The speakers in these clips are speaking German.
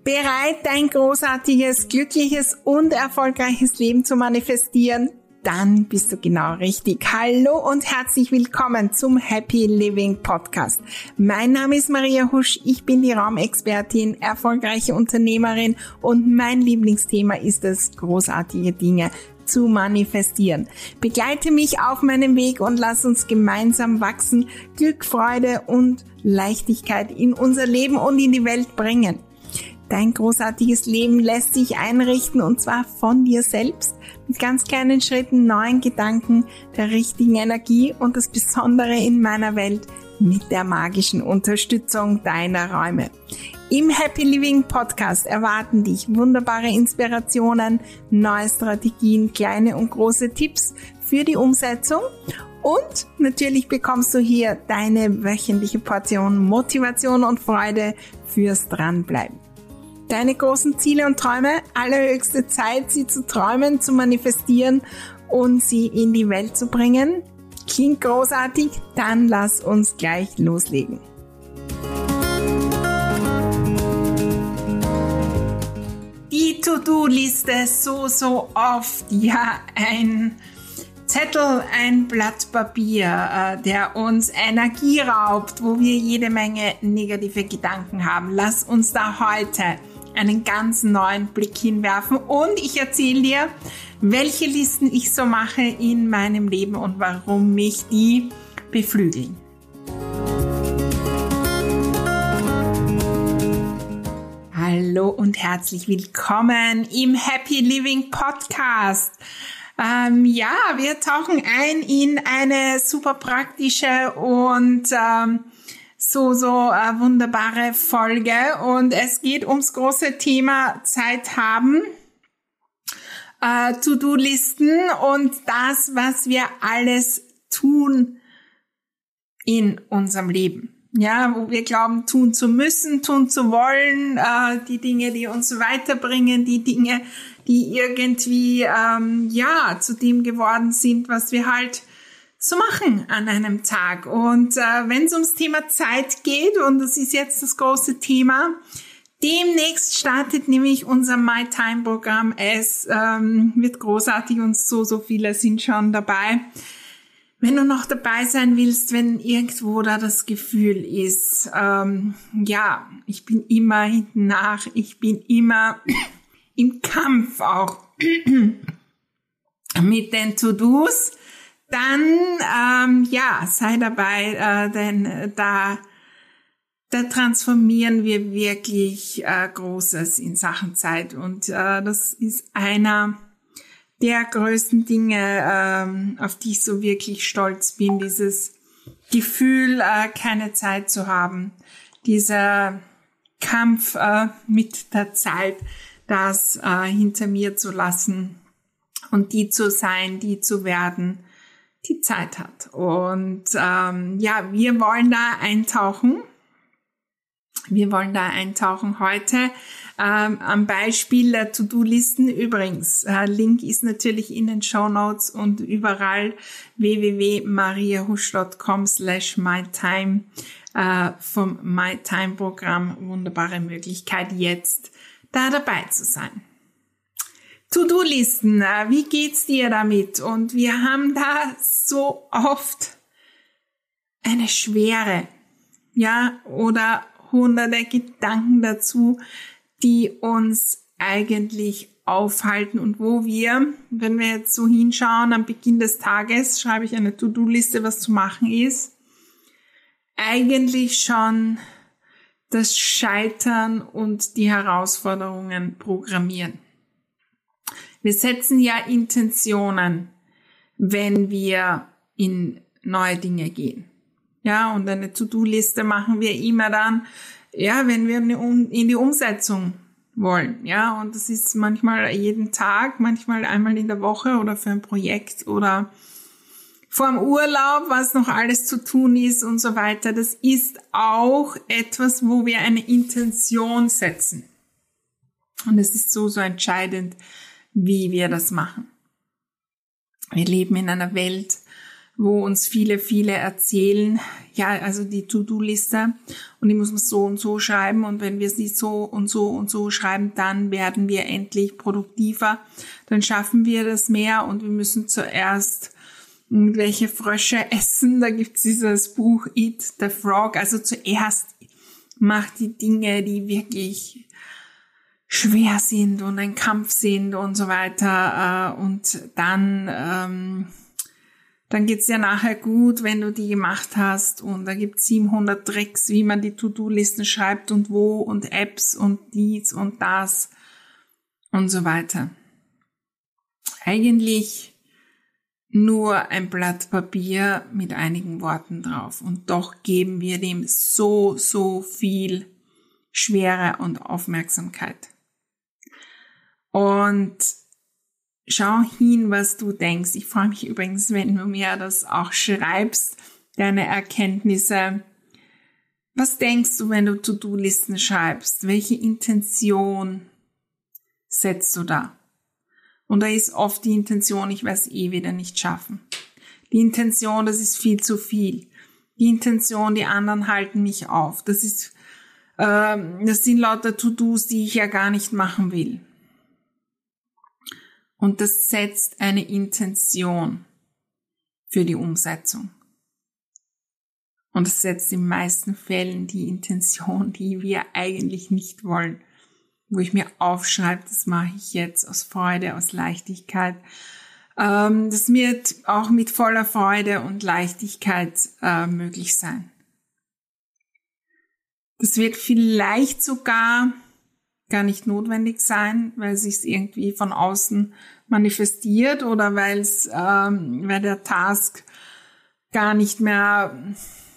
Bereit, dein großartiges, glückliches und erfolgreiches Leben zu manifestieren? Dann bist du genau richtig. Hallo und herzlich willkommen zum Happy Living Podcast. Mein Name ist Maria Husch, ich bin die Raumexpertin, erfolgreiche Unternehmerin und mein Lieblingsthema ist es, großartige Dinge zu manifestieren. Begleite mich auf meinem Weg und lass uns gemeinsam wachsen, Glück, Freude und Leichtigkeit in unser Leben und in die Welt bringen. Dein großartiges Leben lässt sich einrichten und zwar von dir selbst mit ganz kleinen Schritten, neuen Gedanken, der richtigen Energie und das Besondere in meiner Welt mit der magischen Unterstützung deiner Räume. Im Happy Living Podcast erwarten dich wunderbare Inspirationen, neue Strategien, kleine und große Tipps für die Umsetzung und natürlich bekommst du hier deine wöchentliche Portion Motivation und Freude fürs Dranbleiben. Deine großen Ziele und Träume, allerhöchste Zeit, sie zu träumen, zu manifestieren und sie in die Welt zu bringen. Klingt großartig? Dann lass uns gleich loslegen. Die To-Do-Liste so oft, ja, ein Zettel, ein Blatt Papier, der uns Energie raubt, wo wir jede Menge negative Gedanken haben. Lass uns da heute einen ganz neuen Blick hinwerfen und ich erzähle dir, welche Listen ich so mache in meinem Leben und warum mich die beflügeln. Hallo und herzlich willkommen im Happy Living Podcast. Wir tauchen ein in eine super praktische und wunderbare Folge und es geht ums große Thema Zeit haben, To-Do-Listen und das, was wir alles tun in unserem Leben. Ja, wo wir glauben, tun zu müssen, tun zu wollen, die Dinge, die uns weiterbringen, die Dinge, die irgendwie, zu dem geworden sind, was wir halt so machen an einem Tag. Und wenn es ums Thema Zeit geht, und das ist jetzt das große Thema, demnächst startet nämlich unser My Time Programm. Es wird großartig und so viele sind schon dabei. Wenn du noch dabei sein willst, wenn irgendwo da das Gefühl ist, ich bin immer hinten nach, ich bin immer im Kampf auch mit den To-Dos, dann sei dabei, denn da transformieren wir wirklich Großes in Sachen Zeit und das ist einer der größten Dinge, auf die ich so wirklich stolz bin, dieses Gefühl, keine Zeit zu haben, dieser Kampf mit der Zeit, das hinter mir zu lassen und die zu sein, die zu werden, die Zeit hat. Und wir wollen da eintauchen. Wir wollen da eintauchen heute am Beispiel der To-Do-Listen. Übrigens, Link ist natürlich in den Shownotes und überall www.mariahusch.com/mytime vom MyTime-Programm. Wunderbare Möglichkeit, jetzt da dabei zu sein. To-Do-Listen, wie geht's dir damit? Und wir haben da so oft eine Schwere, oder hunderte Gedanken dazu, die uns eigentlich aufhalten und wo wir, wenn wir jetzt so hinschauen, am Beginn des Tages schreibe ich eine To-Do-Liste, was zu machen ist, eigentlich schon das Scheitern und die Herausforderungen programmieren. Wir setzen ja Intentionen, wenn wir in neue Dinge gehen. Ja, und eine To-Do-Liste machen wir immer dann, wenn wir in die Umsetzung wollen. Ja, und das ist manchmal jeden Tag, manchmal einmal in der Woche oder für ein Projekt oder vorm Urlaub, was noch alles zu tun ist und so weiter. Das ist auch etwas, wo wir eine Intention setzen. Und es ist so entscheidend, wie wir das machen. Wir leben in einer Welt, wo uns viele erzählen, ja, also die To-Do-Liste, und die muss man so und so schreiben, und wenn wir sie so und so schreiben, dann werden wir endlich produktiver, dann schaffen wir das mehr, und wir müssen zuerst irgendwelche Frösche essen. Da gibt's dieses Buch Eat the Frog, also zuerst macht die Dinge, die wirklich schwer sind und ein Kampf sind und so weiter, und dann geht's dir nachher gut, wenn du die gemacht hast, und da gibt's 700 Tricks, wie man die To-Do-Listen schreibt und wo und Apps und dies und das und so weiter. Eigentlich nur ein Blatt Papier mit einigen Worten drauf, und doch geben wir dem so viel Schwere und Aufmerksamkeit. Und schau hin, was du denkst. Ich freue mich übrigens, wenn du mir das auch schreibst, deine Erkenntnisse. Was denkst du, wenn du To-Do-Listen schreibst? Welche Intention setzt du da? Und da ist oft die Intention, ich werde es wieder nicht schaffen. Die Intention, das ist viel zu viel. Die Intention, die anderen halten mich auf. Das sind lauter To-Dos, die ich ja gar nicht machen will. Und das setzt eine Intention für die Umsetzung. Und es setzt in den meisten Fällen die Intention, die wir eigentlich nicht wollen. Wo ich mir aufschreibe, das mache ich jetzt aus Freude, aus Leichtigkeit. Das wird auch mit voller Freude und Leichtigkeit möglich sein. Das wird vielleicht sogar gar nicht notwendig sein, weil es sich irgendwie von außen manifestiert oder weil der Task gar nicht mehr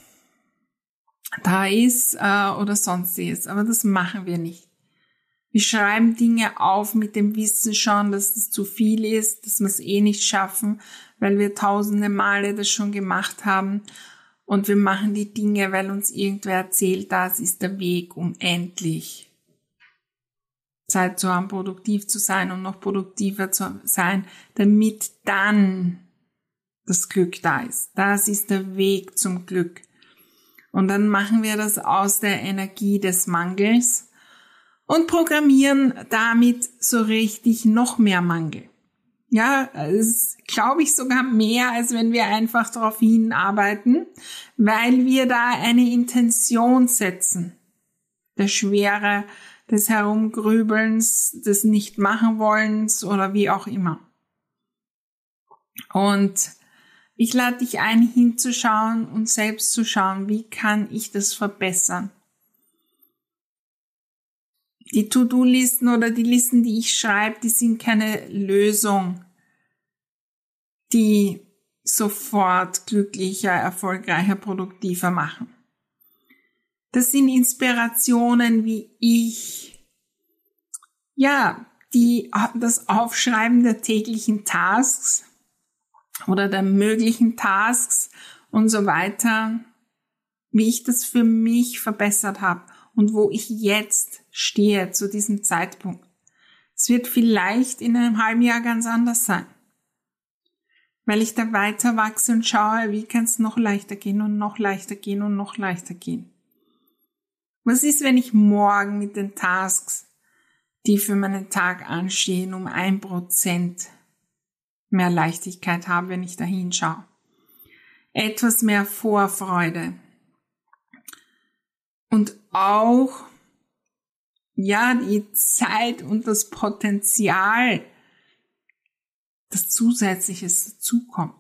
da ist oder sonstiges. Aber das machen wir nicht. Wir schreiben Dinge auf mit dem Wissen schon, dass das zu viel ist, dass wir es nicht schaffen, weil wir tausende Male das schon gemacht haben. Und wir machen die Dinge, weil uns irgendwer erzählt, das ist der Weg, um endlich Zeit zu haben, produktiv zu sein und noch produktiver zu sein, damit dann das Glück da ist. Das ist der Weg zum Glück. Und dann machen wir das aus der Energie des Mangels und programmieren damit so richtig noch mehr Mangel. Ja, es ist, glaube ich, sogar mehr, als wenn wir einfach darauf hinarbeiten, weil wir da eine Intention setzen. Der Schwere, des Herumgrübelns, des Nicht-Machen-Wollens oder wie auch immer. Und ich lade dich ein, hinzuschauen und selbst zu schauen, wie kann ich das verbessern. Die To-Do-Listen oder die Listen, die ich schreibe, die sind keine Lösung, die sofort glücklicher, erfolgreicher, produktiver machen. Das sind Inspirationen, wie ich, das Aufschreiben der täglichen Tasks oder der möglichen Tasks und so weiter, wie ich das für mich verbessert habe und wo ich jetzt stehe zu diesem Zeitpunkt. Es wird vielleicht in einem halben Jahr ganz anders sein, weil ich da weiter wachse und schaue, wie kann es noch leichter gehen und noch leichter gehen und noch leichter gehen. Was ist, wenn ich morgen mit den Tasks, die für meinen Tag anstehen, um 1% mehr Leichtigkeit habe, wenn ich da hinschaue? Etwas mehr Vorfreude. Und auch, die Zeit und das Potenzial, das Zusätzliches dazukommt.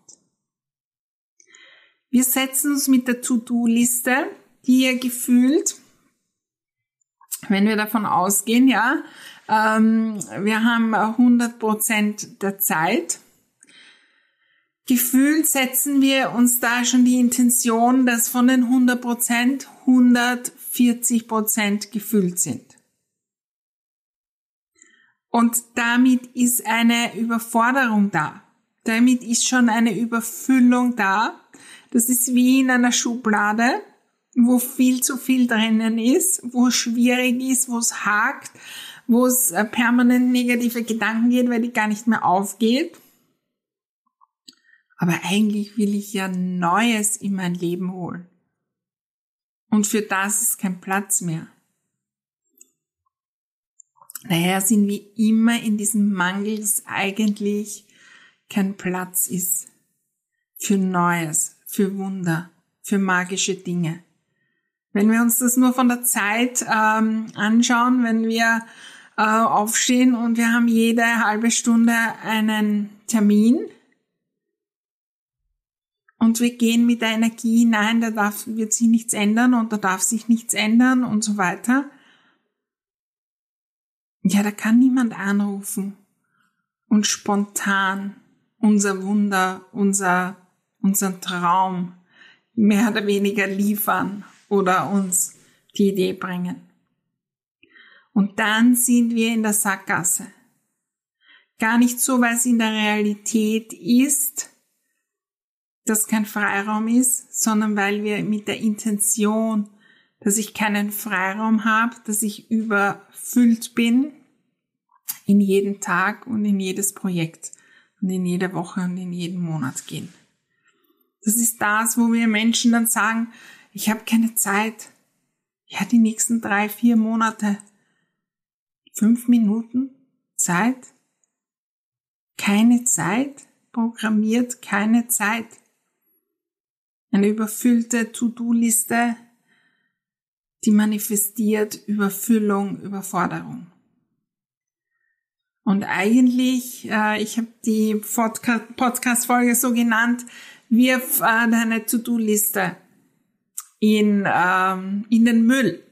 Wir setzen uns mit der To-Do-Liste, die ihr gefühlt, wenn wir davon ausgehen, wir haben 100% der Zeit. Gefühlt setzen wir uns da schon die Intention, dass von den 100% 140% gefüllt sind. Und damit ist eine Überforderung da. Damit ist schon eine Überfüllung da. Das ist wie in einer Schublade, wo viel zu viel drinnen ist, wo es schwierig ist, wo es hakt, wo es permanent negative Gedanken geht, weil die gar nicht mehr aufgeht. Aber eigentlich will ich ja Neues in mein Leben holen. Und für das ist kein Platz mehr. Daher sind wir immer in diesem Mangel, dass eigentlich kein Platz ist für Neues, für Wunder, für magische Dinge. Wenn wir uns das nur von der Zeit anschauen, wenn wir aufstehen und wir haben jede halbe Stunde einen Termin und wir gehen mit der Energie hinein, wird sich nichts ändern und da darf sich nichts ändern und so weiter. Ja, da kann niemand anrufen und spontan unser Wunder, unseren Traum mehr oder weniger liefern oder uns die Idee bringen. Und dann sind wir in der Sackgasse. Gar nicht so, weil es in der Realität ist, dass kein Freiraum ist, sondern weil wir mit der Intention, dass ich keinen Freiraum habe, dass ich überfüllt bin in jeden Tag und in jedes Projekt und in jede Woche und in jeden Monat gehen. Das ist das, wo wir Menschen dann sagen, ich habe keine Zeit. Ja, die nächsten 3-4 Monate. 5 Minuten Zeit? Keine Zeit? Programmiert keine Zeit. Eine überfüllte To-Do-Liste, die manifestiert Überfüllung, Überforderung. Und eigentlich, ich habe die Podcast-Folge so genannt, wirf deine To-Do-Liste in den Müll.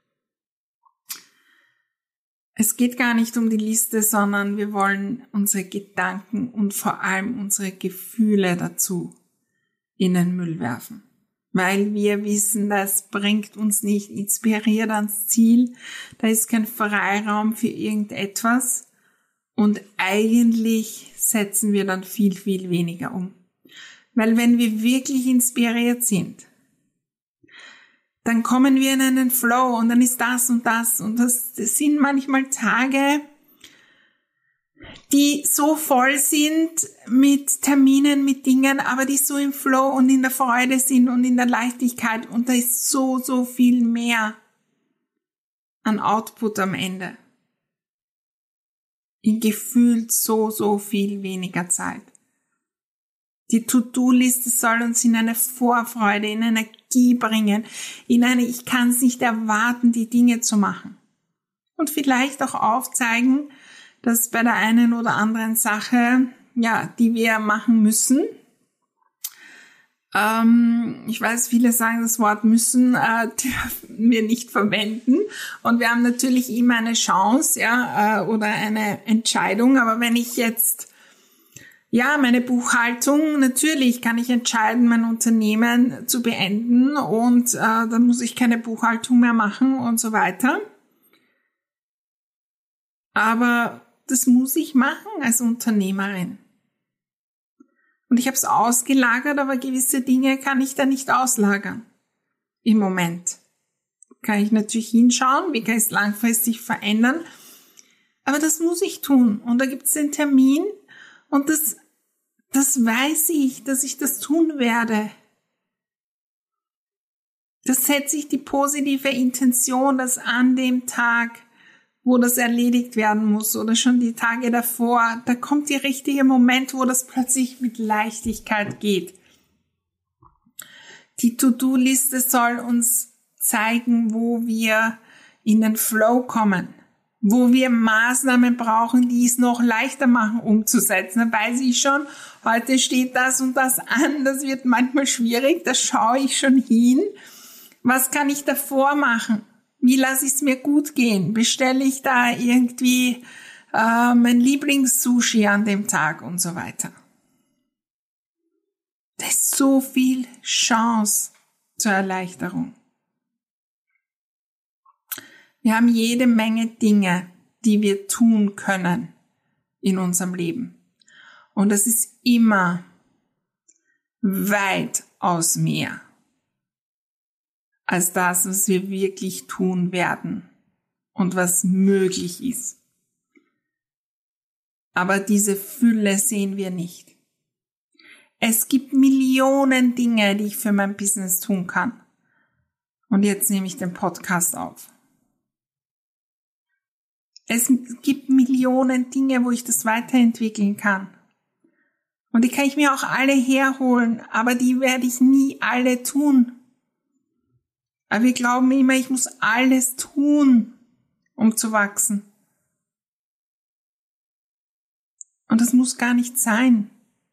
Es geht gar nicht um die Liste, sondern wir wollen unsere Gedanken und vor allem unsere Gefühle dazu in den Müll werfen. Weil wir wissen, das bringt uns nicht inspiriert ans Ziel, da ist kein Freiraum für irgendetwas und eigentlich setzen wir dann viel, viel weniger um. Weil wenn wir wirklich inspiriert sind, dann kommen wir in einen Flow und dann ist das und das und das sind manchmal Tage, die so voll sind mit Terminen, mit Dingen, aber die so im Flow und in der Freude sind und in der Leichtigkeit und da ist so, so viel mehr an Output am Ende. In gefühlt so, so viel weniger Zeit. Die To-Do-Liste soll uns in eine Vorfreude, in Energie bringen, ich kann es nicht erwarten, die Dinge zu machen. Und vielleicht auch aufzeigen, dass bei der einen oder anderen Sache, ja, die wir machen müssen, ich weiß, viele sagen, das Wort müssen dürfen wir nicht verwenden. Und wir haben natürlich immer eine Chance, oder eine Entscheidung. Aber wenn ich jetzt, meine Buchhaltung, natürlich kann ich entscheiden, mein Unternehmen zu beenden und dann muss ich keine Buchhaltung mehr machen und so weiter. Aber das muss ich machen als Unternehmerin. Und ich habe es ausgelagert, aber gewisse Dinge kann ich da nicht auslagern. Im Moment. Kann ich natürlich hinschauen, wie kann ich es langfristig verändern. Aber das muss ich tun. Und da gibt es den Termin und das weiß ich, dass ich das tun werde. Das setze ich die positive Intention, dass an dem Tag, wo das erledigt werden muss oder schon die Tage davor, da kommt der richtige Moment, wo das plötzlich mit Leichtigkeit geht. Die To-Do-Liste soll uns zeigen, wo wir in den Flow kommen, wo wir Maßnahmen brauchen, die es noch leichter machen umzusetzen. Da weiß ich schon, heute steht das und das an, das wird manchmal schwierig, da schaue ich schon hin. Was kann ich davor machen? Wie lasse ich es mir gut gehen? Bestelle ich da irgendwie mein Lieblings-Sushi an dem Tag und so weiter? Da ist so viel Chance zur Erleichterung. Wir haben jede Menge Dinge, die wir tun können in unserem Leben. Und das ist immer weitaus mehr als das, was wir wirklich tun werden und was möglich ist. Aber diese Fülle sehen wir nicht. Es gibt Millionen Dinge, die ich für mein Business tun kann. Und jetzt nehme ich den Podcast auf. Es gibt Millionen Dinge, wo ich das weiterentwickeln kann. Und die kann ich mir auch alle herholen, aber die werde ich nie alle tun. Aber wir glauben immer, ich muss alles tun, um zu wachsen. Und das muss gar nicht sein.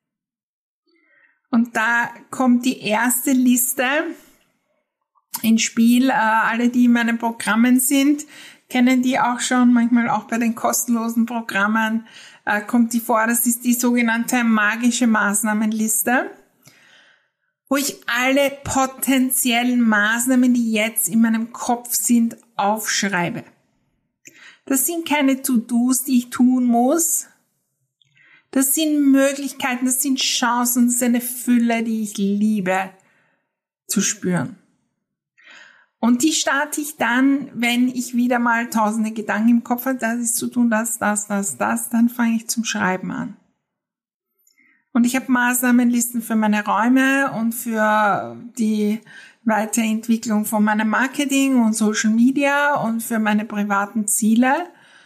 Und da kommt die erste Liste ins Spiel. Alle, die in meinen Programmen sind, kennen die auch schon. Manchmal auch bei den kostenlosen Programmen kommt die vor. Das ist die sogenannte magische Maßnahmenliste, wo ich alle potenziellen Maßnahmen, die jetzt in meinem Kopf sind, aufschreibe. Das sind keine To-Dos, die ich tun muss. Das sind Möglichkeiten, das sind Chancen, das ist eine Fülle, die ich liebe zu spüren. Und die starte ich dann, wenn ich wieder mal tausende Gedanken im Kopf habe, das ist zu tun, das, dann fange ich zum Schreiben an. Und ich habe Maßnahmenlisten für meine Räume und für die Weiterentwicklung von meinem Marketing und Social Media und für meine privaten Ziele.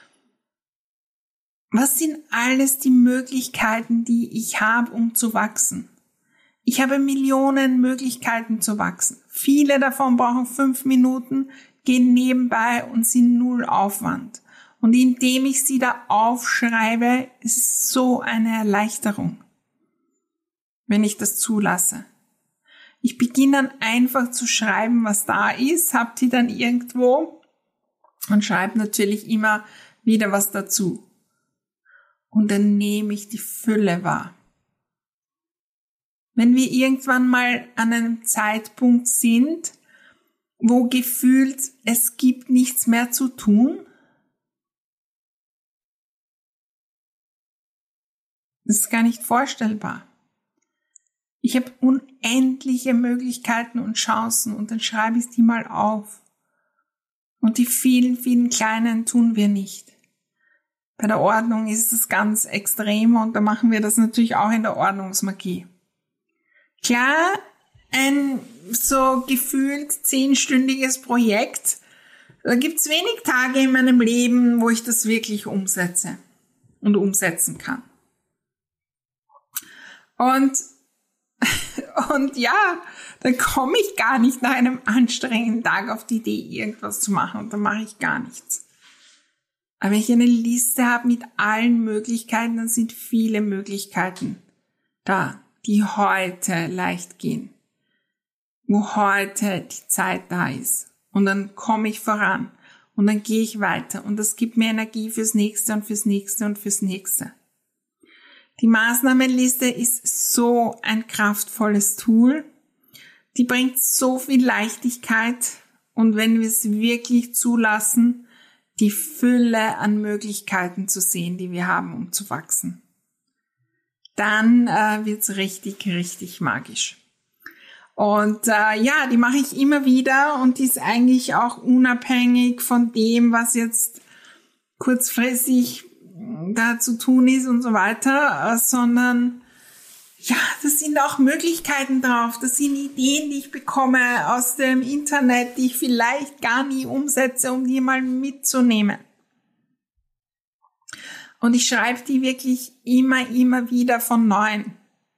Was sind alles die Möglichkeiten, die ich habe, um zu wachsen? Ich habe Millionen Möglichkeiten zu wachsen. Viele davon brauchen 5 Minuten, gehen nebenbei und sind null Aufwand. Und indem ich sie da aufschreibe, ist es so eine Erleichterung, wenn ich das zulasse. Ich beginne dann einfach zu schreiben, was da ist, hab die dann irgendwo und schreibe natürlich immer wieder was dazu. Und dann nehme ich die Fülle wahr. Wenn wir irgendwann mal an einem Zeitpunkt sind, wo gefühlt es gibt nichts mehr zu tun, das ist gar nicht vorstellbar. Ich habe unendliche Möglichkeiten und Chancen und dann schreibe ich die mal auf. Und die vielen, vielen kleinen tun wir nicht. Bei der Ordnung ist es ganz extrem und da machen wir das natürlich auch in der Ordnungsmagie. Klar, ein so gefühlt 10-stündiges Projekt, da gibt's wenig Tage in meinem Leben, wo ich das wirklich umsetze und umsetzen kann. Und ja, dann komme ich gar nicht nach einem anstrengenden Tag auf die Idee, irgendwas zu machen und dann mache ich gar nichts. Aber wenn ich eine Liste habe mit allen Möglichkeiten, dann sind viele Möglichkeiten da, die heute leicht gehen, wo heute die Zeit da ist. Und dann komme ich voran und dann gehe ich weiter und das gibt mir Energie fürs Nächste und fürs Nächste und fürs Nächste. Die Maßnahmenliste ist so ein kraftvolles Tool, die bringt so viel Leichtigkeit und wenn wir es wirklich zulassen, die Fülle an Möglichkeiten zu sehen, die wir haben, um zu wachsen, dann wird's richtig, richtig magisch. Und die mache ich immer wieder und die ist eigentlich auch unabhängig von dem, was jetzt kurzfristig da zu tun ist und so weiter, sondern ja, das sind auch Möglichkeiten drauf, das sind Ideen, die ich bekomme aus dem Internet, die ich vielleicht gar nie umsetze, um die mal mitzunehmen. Und ich schreibe die wirklich immer wieder von Neuem.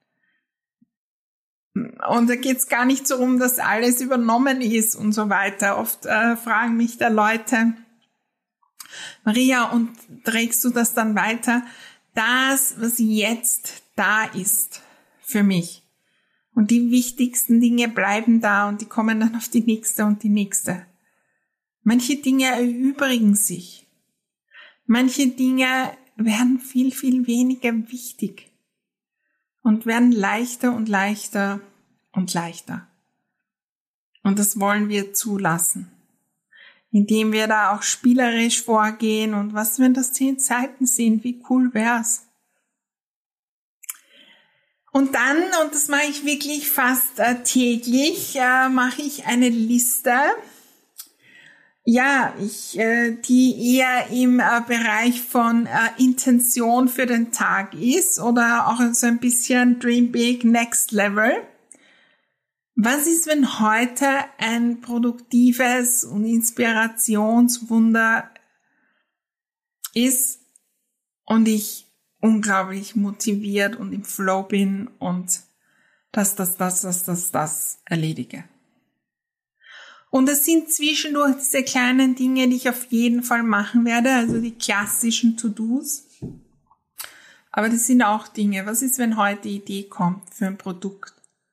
Und da geht's gar nicht so um, dass alles übernommen ist und so weiter. Oft fragen mich da Leute, Maria, und trägst du das dann weiter? Das, was jetzt da ist für mich. Und die wichtigsten Dinge bleiben da und die kommen dann auf die nächste und die nächste. Manche Dinge erübrigen sich. Manche Dinge werden viel, viel weniger wichtig und werden leichter und leichter und leichter. Und das wollen wir zulassen, indem wir da auch spielerisch vorgehen und was, wenn das 10 Seiten sind, wie cool wär's? Und dann, und das mache ich wirklich fast täglich, mache ich eine Liste. die eher im Bereich von Intention für den Tag ist oder auch so ein bisschen Dream Big Next Level. Was ist, wenn heute ein produktives und Inspirationswunder ist und ich unglaublich motiviert und im Flow bin und das erledige? Und es sind zwischendurch diese kleinen Dinge, die ich auf jeden Fall machen werde, also die klassischen To-Dos. Aber das sind auch Dinge. Was ist, wenn heute die Idee kommt für ein Produkt,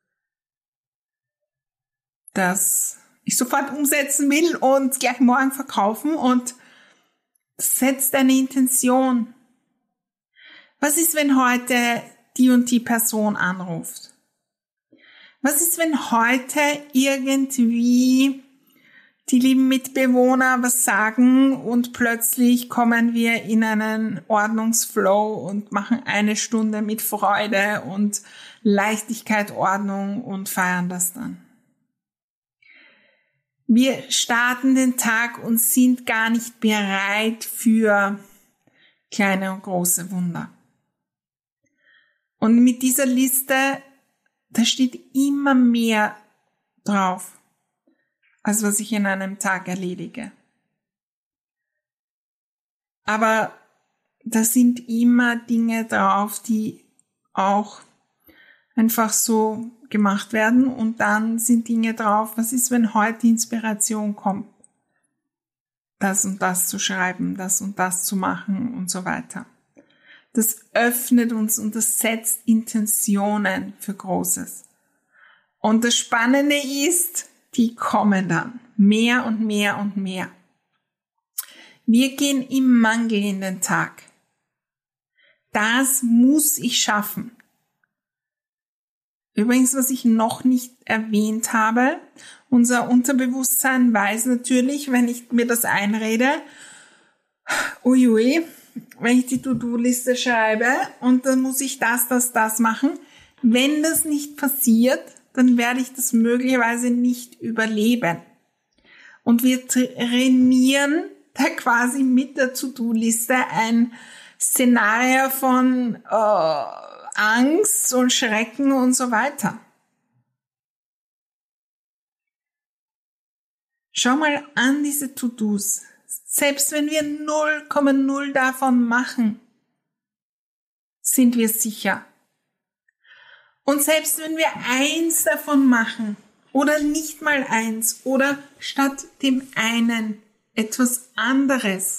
das ich sofort umsetzen will und gleich morgen verkaufen, und setzt eine Intention. Was ist, wenn heute die und die Person anruft? Was ist, wenn heute irgendwie die lieben Mitbewohner was sagen und plötzlich kommen wir in einen Ordnungsflow und machen eine Stunde mit Freude und Leichtigkeit Ordnung und feiern das dann? Wir starten den Tag und sind gar nicht bereit für kleine und große Wunder. Und mit dieser Liste, da steht immer mehr drauf, als was ich in einem Tag erledige. Aber da sind immer Dinge drauf, die auch einfach so gemacht werden, und dann sind Dinge drauf, was ist, wenn heute Inspiration kommt, das und das zu schreiben, das und das zu machen und so weiter. Das öffnet uns und das setzt Intentionen für Großes. Und das Spannende ist, die kommen dann mehr und mehr und mehr. Wir gehen im Mangel in den Tag. Das muss ich schaffen. Übrigens, was ich noch nicht erwähnt habe, unser Unterbewusstsein weiß natürlich, wenn ich mir das einrede, uiui, wenn ich die To-Do-Liste schreibe und dann muss ich das machen. Wenn das nicht passiert, dann werde ich das möglicherweise nicht überleben. Und wir trainieren da quasi mit der To-Do-Liste ein Szenario von Angst und Schrecken und so weiter. Schau mal an diese To-Dos. Selbst wenn wir 0,0 davon machen, sind wir sicher. Und selbst wenn wir 1 davon machen oder nicht mal 1 oder statt dem einen etwas anderes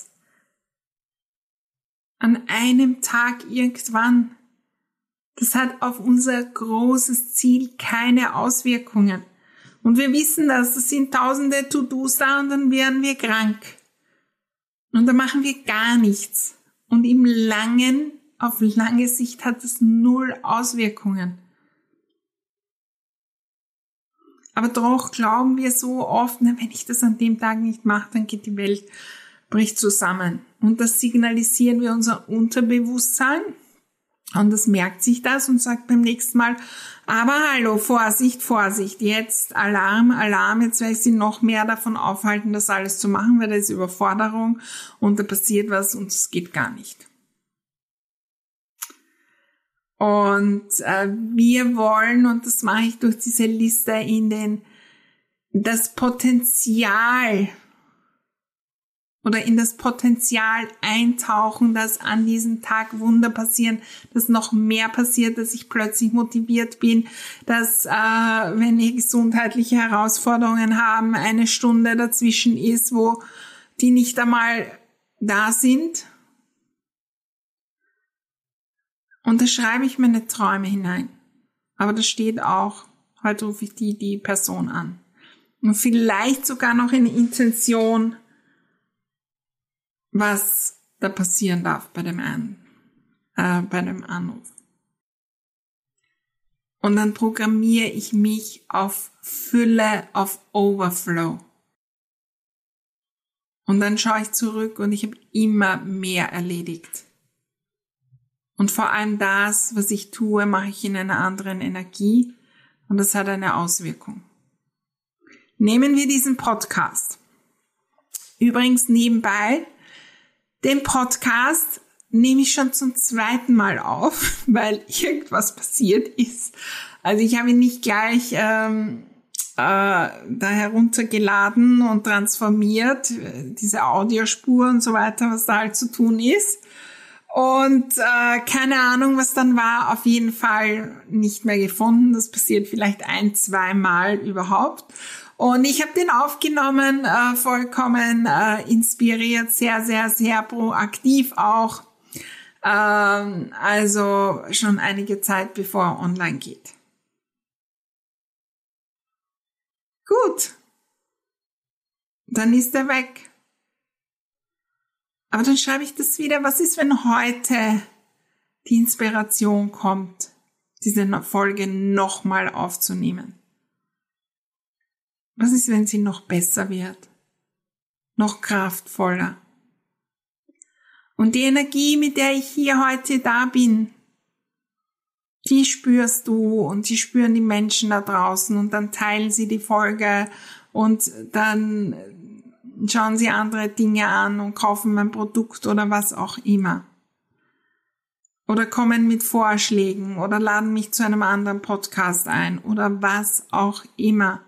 an einem Tag irgendwann, das hat auf unser großes Ziel keine Auswirkungen. Und wir wissen das sind tausende To-Dos da und dann werden wir krank. Und dann machen wir gar nichts. Und auf lange Sicht hat das 0 Auswirkungen. Aber doch glauben wir so oft, wenn ich das an dem Tag nicht mache, dann geht die Welt, bricht zusammen. Und das signalisieren wir unser Unterbewusstsein. Und das merkt sich das und sagt beim nächsten Mal, aber hallo, Vorsicht, Vorsicht, jetzt Alarm, jetzt werde ich Sie noch mehr davon aufhalten, das alles zu machen, weil da ist Überforderung und da passiert was und es geht gar nicht. Und wir wollen, und das mache ich durch diese Liste, in das Potenzial eintauchen, dass an diesem Tag Wunder passieren, dass noch mehr passiert, dass ich plötzlich motiviert bin, dass wenn wir gesundheitliche Herausforderungen haben, eine Stunde dazwischen ist, wo die nicht einmal da sind. Und da schreibe ich meine Träume hinein. Aber da steht auch, heute rufe ich die Person an. Und vielleicht sogar noch eine Intention, was da passieren darf bei dem Anruf. Und dann programmiere ich mich auf Fülle, auf Overflow. Und dann schaue ich zurück und ich habe immer mehr erledigt. Und vor allem das, was ich tue, mache ich in einer anderen Energie und das hat eine Auswirkung. Nehmen wir diesen Podcast. Übrigens nebenbei, den Podcast nehme ich schon zum 2. Mal auf, weil irgendwas passiert ist. Also ich habe ihn nicht gleich da heruntergeladen und transformiert, diese Audiospur und so weiter, was da halt zu tun ist. Und keine Ahnung, was dann war, auf jeden Fall nicht mehr gefunden. Das passiert vielleicht 1-2 Mal überhaupt. Und ich habe den aufgenommen, vollkommen inspiriert, sehr, sehr, sehr proaktiv auch. Also schon einige Zeit, bevor er online geht. Gut, dann ist er weg. Aber dann schreibe ich das wieder. Was ist, wenn heute die Inspiration kommt, diese Folge nochmal aufzunehmen? Was ist, wenn sie noch besser wird? Noch kraftvoller? Und die Energie, mit der ich hier heute da bin, die spürst du und die spüren die Menschen da draußen und dann teilen sie die Folge und dann schauen sie andere Dinge an und kaufen mein Produkt oder was auch immer. Oder kommen mit Vorschlägen oder laden mich zu einem anderen Podcast ein oder was auch immer.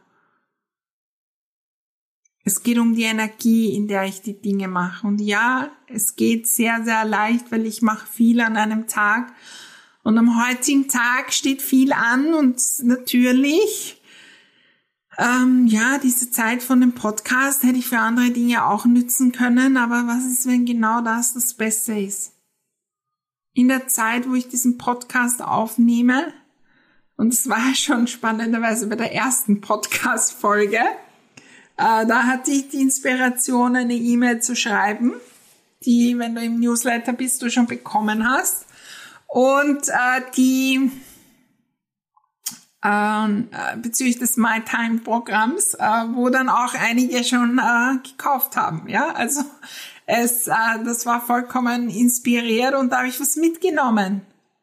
Es geht um die Energie, in der ich die Dinge mache. Und ja, es geht sehr, sehr leicht, weil ich mache viel an einem Tag. Und am heutigen Tag steht viel an und natürlich, diese Zeit von dem Podcast hätte ich für andere Dinge auch nützen können. Aber was ist, wenn genau das Beste ist? In der Zeit, wo ich diesen Podcast aufnehme, und es war schon spannenderweise bei der ersten Podcast-Folge, da hatte ich die Inspiration, eine E-Mail zu schreiben, die, wenn du im Newsletter bist, du schon bekommen hast. Und die bezüglich des My Time Programms, wo dann auch einige schon gekauft haben. Ja, also das war vollkommen inspiriert und da habe ich was mitgenommen.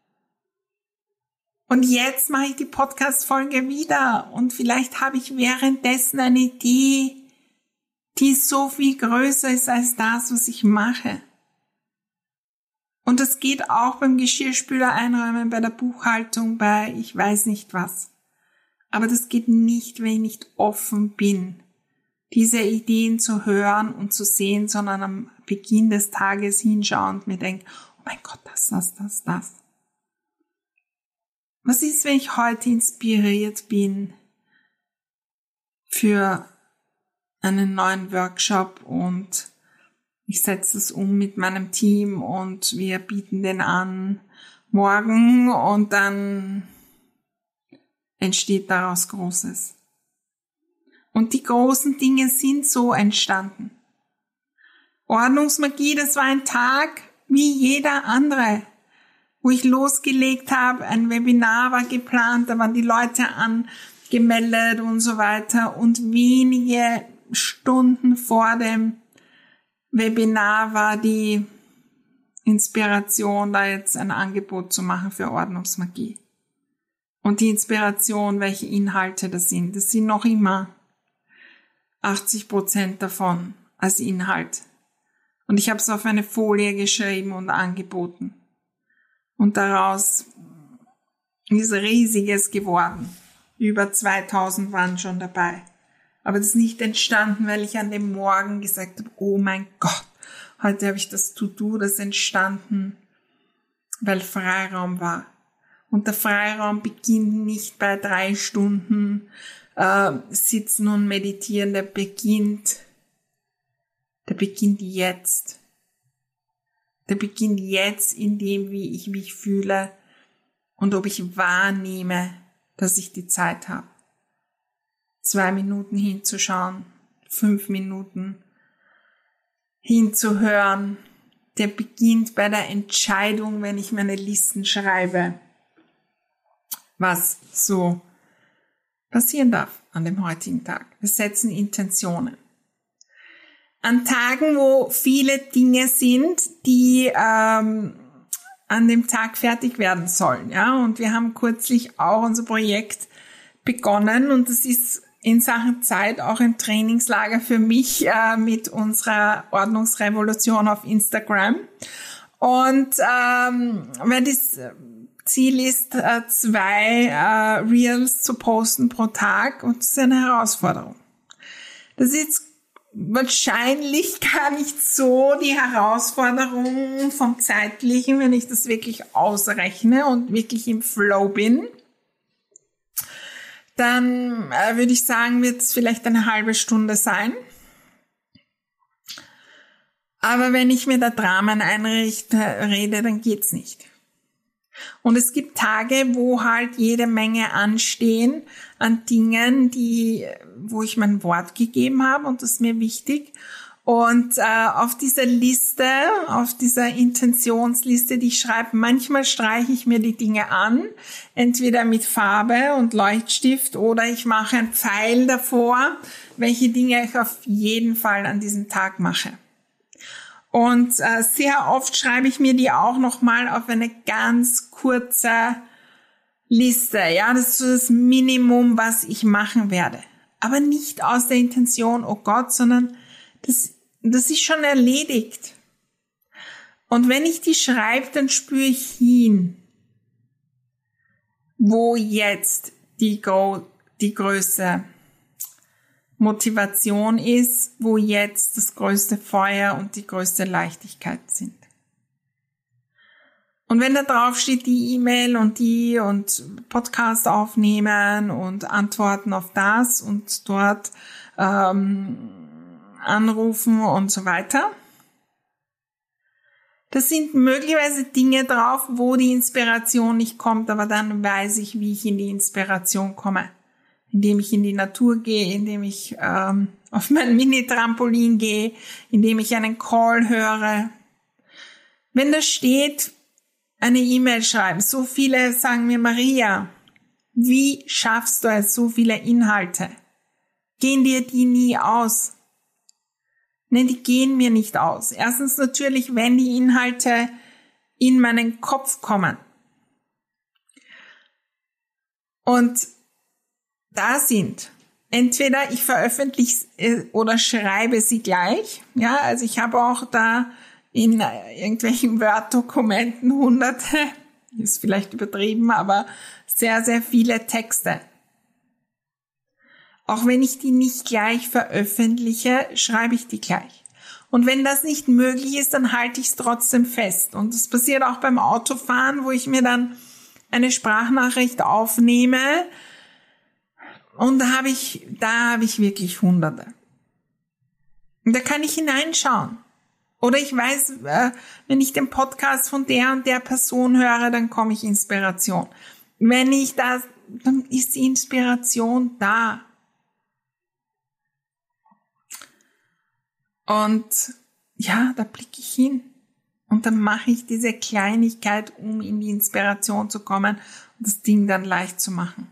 Und jetzt mache ich die Podcast-Folge wieder und vielleicht habe ich währenddessen eine Idee, die so viel größer ist als das, was ich mache. Und das geht auch beim Geschirrspüler einräumen, bei der Buchhaltung, bei ich weiß nicht was. Aber das geht nicht, wenn ich nicht offen bin, diese Ideen zu hören und zu sehen, sondern am Beginn des Tages hinschauen und mir denke, oh mein Gott, das. Was ist, wenn ich heute inspiriert bin für einen neuen Workshop und ich setze es um mit meinem Team und wir bieten den an morgen und dann entsteht daraus Großes. Und die großen Dinge sind so entstanden. Ordnungsmagie, das war ein Tag wie jeder andere, wo ich losgelegt habe, ein Webinar war geplant, da waren die Leute angemeldet und so weiter und wenige Stunden vor dem Webinar war die Inspiration, da jetzt ein Angebot zu machen für Ordnungsmagie. Und die Inspiration, welche Inhalte das sind noch immer 80% davon als Inhalt. Und ich habe es auf eine Folie geschrieben und angeboten. Und daraus ist Riesiges geworden. Über 2000 waren schon dabei. Aber das ist nicht entstanden, weil ich an dem Morgen gesagt habe, oh mein Gott, heute habe ich das To-Do, das ist entstanden, weil Freiraum war. Und der Freiraum beginnt nicht bei 3 Stunden Sitzen und Meditieren, der beginnt jetzt. Der beginnt jetzt in dem, wie ich mich fühle und ob ich wahrnehme, dass ich die Zeit habe. 2 Minuten hinzuschauen, 5 Minuten hinzuhören. Der beginnt bei der Entscheidung, wenn ich meine Listen schreibe, was so passieren darf an dem heutigen Tag. Wir setzen Intentionen. An Tagen, wo viele Dinge sind, die an dem Tag fertig werden sollen. Ja, und wir haben kürzlich auch unser Projekt begonnen und das ist in Sachen Zeit auch ein Trainingslager für mich mit unserer Ordnungsrevolution auf Instagram. Und wenn das Ziel ist, 2 Reels zu posten pro Tag, und das ist eine Herausforderung. Das ist jetzt wahrscheinlich gar nicht so die Herausforderung vom Zeitlichen, wenn ich das wirklich ausrechne und wirklich im Flow bin. Dann würde ich sagen, wird es vielleicht eine halbe Stunde sein. Aber wenn ich mir da Dramen rede, dann geht's nicht. Und es gibt Tage, wo halt jede Menge anstehen an Dingen, wo ich mein Wort gegeben habe, und das ist mir wichtig. Und auf dieser Liste, auf dieser Intentionsliste, die ich schreibe, manchmal streiche ich mir die Dinge an, entweder mit Farbe und Leuchtstift, oder ich mache einen Pfeil davor, welche Dinge ich auf jeden Fall an diesem Tag mache. Und sehr oft schreibe ich mir die auch nochmal auf eine ganz kurze Liste. Ja, das ist so das Minimum, was ich machen werde. Aber nicht aus der Intention, oh Gott, sondern das ist schon erledigt. Und wenn ich die schreibe, dann spüre ich hin, wo jetzt die größte Motivation ist, wo jetzt das größte Feuer und die größte Leichtigkeit sind. Und wenn da drauf steht, die E-Mail und Podcast aufnehmen und antworten auf das und dort anrufen und so weiter, das sind möglicherweise Dinge drauf, wo die Inspiration nicht kommt, aber dann weiß ich, wie ich in die Inspiration komme. Indem ich in die Natur gehe, indem ich auf mein Mini-Trampolin gehe, indem ich einen Call höre. Wenn da steht, eine E-Mail schreiben, so viele sagen mir, Maria, wie schaffst du es, so viele Inhalte? Gehen dir die nie aus? Nein, die gehen mir nicht aus. Erstens natürlich, wenn die Inhalte in meinen Kopf kommen. Und da sind entweder ich veröffentliche oder schreibe sie gleich. Ja, also ich habe auch da in irgendwelchen Word-Dokumenten Hunderte, ist vielleicht übertrieben, aber sehr, sehr viele Texte. Auch wenn ich die nicht gleich veröffentliche, schreibe ich die gleich. Und wenn das nicht möglich ist, dann halte ich es trotzdem fest. Und das passiert auch beim Autofahren, wo ich mir dann eine Sprachnachricht aufnehme. Und da habe ich wirklich Hunderte. Und da kann ich hineinschauen. Oder ich weiß, wenn ich den Podcast von der und der Person höre, dann komme ich Inspiration. Wenn ich das, dann ist die Inspiration da. Und ja, da blicke ich hin. Und dann mache ich diese Kleinigkeit, um in die Inspiration zu kommen und das Ding dann leicht zu machen.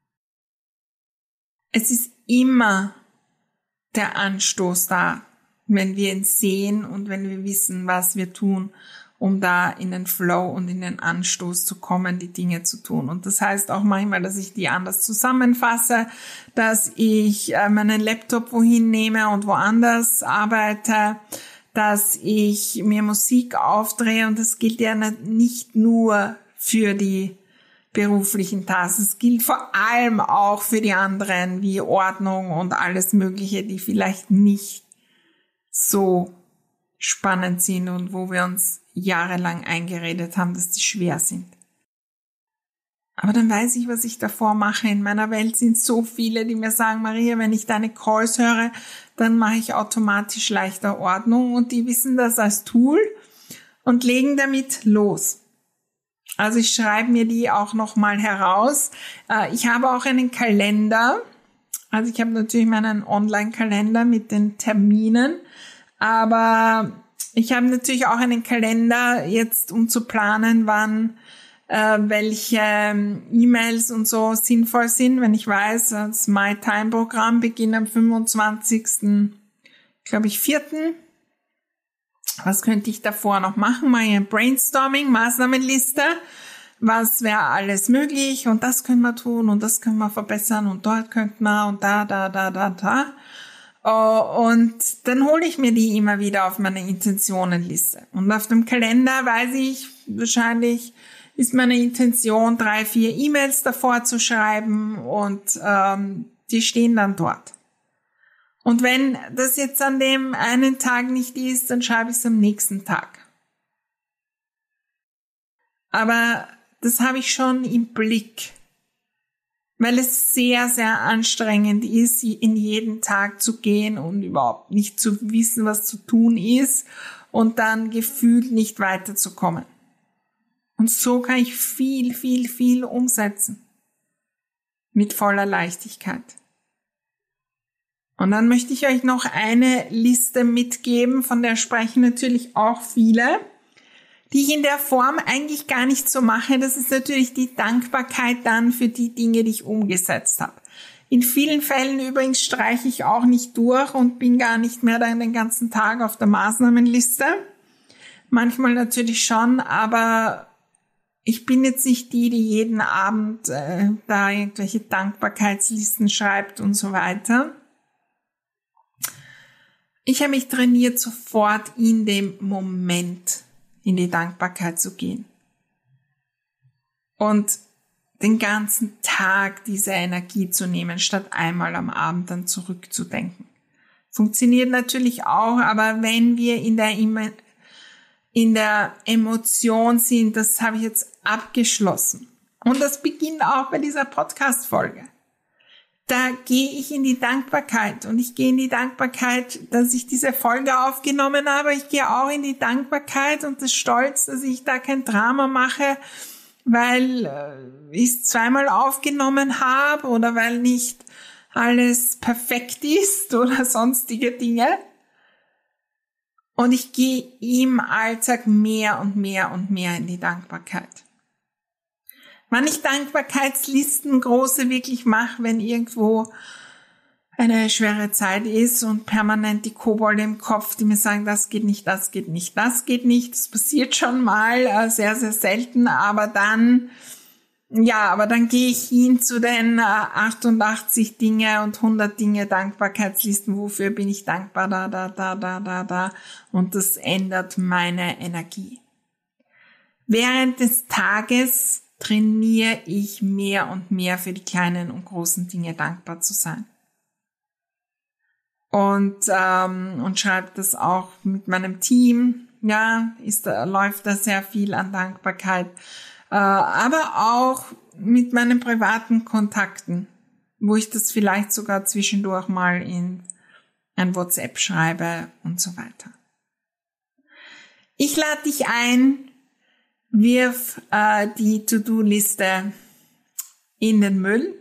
Es ist immer der Anstoß da, wenn wir ihn sehen und wenn wir wissen, was wir tun, um da in den Flow und in den Anstoß zu kommen, die Dinge zu tun. Und das heißt auch manchmal, dass ich die anders zusammenfasse, dass ich meinen Laptop wohin nehme und woanders arbeite, dass ich mir Musik aufdrehe. Und das gilt ja nicht nur für die beruflichen Tasks. Es gilt vor allem auch für die anderen, wie Ordnung und alles Mögliche, die vielleicht nicht so spannend sind und wo wir uns jahrelang eingeredet haben, dass die schwer sind. Aber dann weiß ich, was ich davor mache. In meiner Welt sind so viele, die mir sagen, Maria, wenn ich deine Calls höre, dann mache ich automatisch leichter Ordnung, und die wissen das als Tool und legen damit los. Also ich schreibe mir die auch nochmal heraus. Ich habe auch einen Kalender. Also ich habe natürlich meinen Online-Kalender mit den Terminen, aber ich habe natürlich auch einen Kalender jetzt, um zu planen, wann welche E-Mails und so sinnvoll sind. Wenn ich weiß, das My-Time-Programm beginnt am 25. glaube ich, 4. Was könnte ich davor noch machen? Mal ein Brainstorming, Maßnahmenliste. was wäre alles möglich und das können wir tun und das können wir verbessern und dort könnten wir und da. Und dann hole ich mir die immer wieder auf meine Intentionenliste. Und auf dem Kalender weiß ich, wahrscheinlich ist meine Intention, 3, 4 E-Mails davor zu schreiben und die stehen dann dort. Und wenn das jetzt an dem einen Tag nicht ist, dann schreibe ich es am nächsten Tag. Aber das habe ich schon im Blick, weil es sehr, sehr anstrengend ist, in jeden Tag zu gehen und überhaupt nicht zu wissen, was zu tun ist und dann gefühlt nicht weiterzukommen. Und so kann ich viel, viel, viel umsetzen. Mit voller Leichtigkeit. Und dann möchte ich euch noch eine Liste mitgeben, von der sprechen natürlich auch viele, die ich in der Form eigentlich gar nicht so mache. Das ist natürlich die Dankbarkeit dann für die Dinge, die ich umgesetzt habe. In vielen Fällen übrigens streiche ich auch nicht durch und bin gar nicht mehr dann den ganzen Tag auf der Maßnahmenliste. Manchmal natürlich schon, aber ich bin jetzt nicht die jeden Abend da irgendwelche Dankbarkeitslisten schreibt und so weiter. Ich habe mich trainiert, sofort in dem Moment in die Dankbarkeit zu gehen. Und den ganzen Tag diese Energie zu nehmen, statt einmal am Abend dann zurückzudenken. Funktioniert natürlich auch, aber wenn wir in der Emotion sind, das habe ich jetzt abgeschlossen. Und das beginnt auch bei dieser Podcast-Folge. Da gehe ich in die Dankbarkeit und ich gehe in die Dankbarkeit, dass ich diese Folge aufgenommen habe. Ich gehe auch in die Dankbarkeit und das Stolz, dass ich da kein Drama mache, weil ich es zweimal aufgenommen habe oder weil nicht alles perfekt ist oder sonstige Dinge. Und ich gehe im Alltag mehr und mehr und mehr in die Dankbarkeit. Wann ich Dankbarkeitslisten große wirklich mache, wenn irgendwo eine schwere Zeit ist und permanent die Kobolde im Kopf, die mir sagen, das geht nicht, das geht nicht, das geht nicht. Das passiert schon mal, sehr, sehr selten, aber dann gehe ich hin zu den 88 Dinge und 100 Dinge Dankbarkeitslisten. Wofür bin ich dankbar? Da. Und das ändert meine Energie. Während des Tages trainiere ich mehr und mehr für die kleinen und großen Dinge dankbar zu sein. Und schreibe das auch mit meinem Team. Ja, läuft da sehr viel an Dankbarkeit. Aber auch mit meinen privaten Kontakten, wo ich das vielleicht sogar zwischendurch mal in ein WhatsApp schreibe und so weiter. Ich lade dich ein, wirf die To-Do-Liste in den Müll.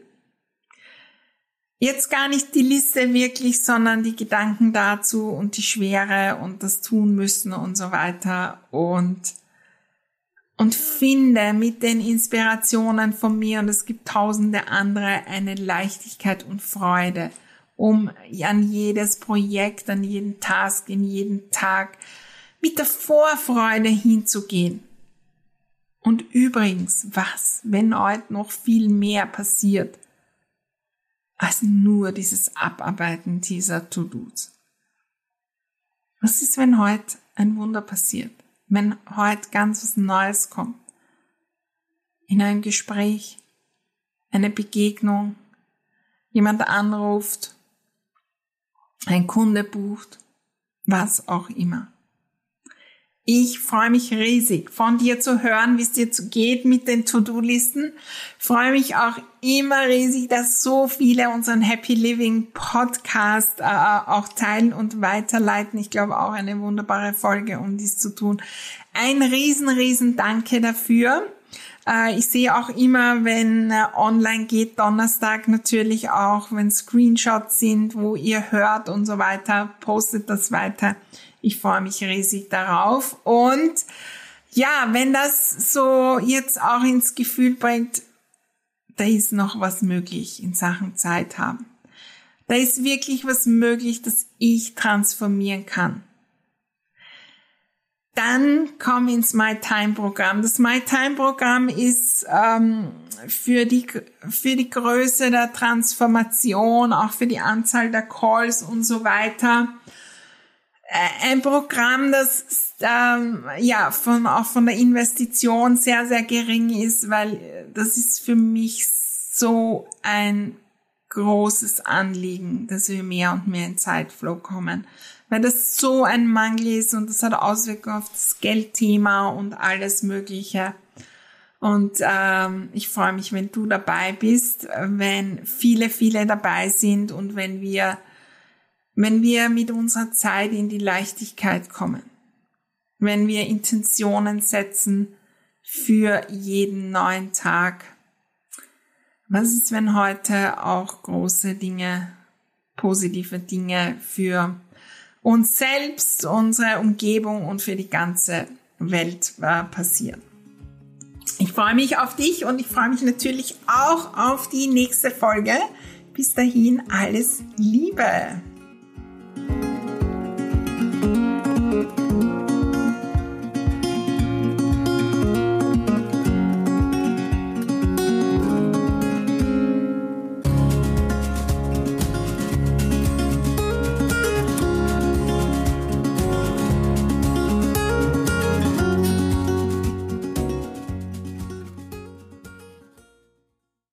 Jetzt gar nicht die Liste wirklich, sondern die Gedanken dazu und die Schwere und das tun müssen und so weiter. Und finde mit den Inspirationen von mir, und es gibt tausende andere, eine Leichtigkeit und Freude, um an jedes Projekt, an jeden Task, in jeden Tag mit der Vorfreude hinzugehen. Und übrigens, was, wenn heute noch viel mehr passiert, als nur dieses Abarbeiten dieser To-Dos? Was ist, wenn heute ein Wunder passiert? Wenn heute ganz was Neues kommt? In einem Gespräch, eine Begegnung, jemand anruft, ein Kunde bucht, was auch immer. Ich freue mich riesig, von dir zu hören, wie es dir geht mit den To-Do-Listen. Freue mich auch immer riesig, dass so viele unseren Happy Living Podcast auch teilen und weiterleiten. Ich glaube auch eine wunderbare Folge, um dies zu tun. Ein riesen Danke dafür. Ich sehe auch immer, wenn online geht, Donnerstag natürlich auch, wenn Screenshots sind, wo ihr hört und so weiter, postet das weiter. Ich freue mich riesig darauf. Und ja, wenn das so jetzt auch ins Gefühl bringt, da ist noch was möglich in Sachen Zeit haben. Da ist wirklich was möglich, das ich transformieren kann. Dann komm ins My Time Programm. Das My Time Programm ist für die Größe der Transformation, auch für die Anzahl der Calls und so weiter, ein Programm, das auch von der Investition sehr, sehr gering ist, weil das ist für mich so ein großes Anliegen, dass wir mehr und mehr in Zeitflow kommen. Weil das so ein Mangel ist und das hat Auswirkungen auf das Geldthema und alles Mögliche. Und ich freue mich, wenn du dabei bist, wenn viele dabei sind und wenn wir mit unserer Zeit in die Leichtigkeit kommen. Wenn wir Intentionen setzen für jeden neuen Tag. Was ist, wenn heute auch große Dinge, positive Dinge für uns selbst, unsere Umgebung und für die ganze Welt passieren? Ich freue mich auf dich und ich freue mich natürlich auch auf die nächste Folge. Bis dahin alles Liebe!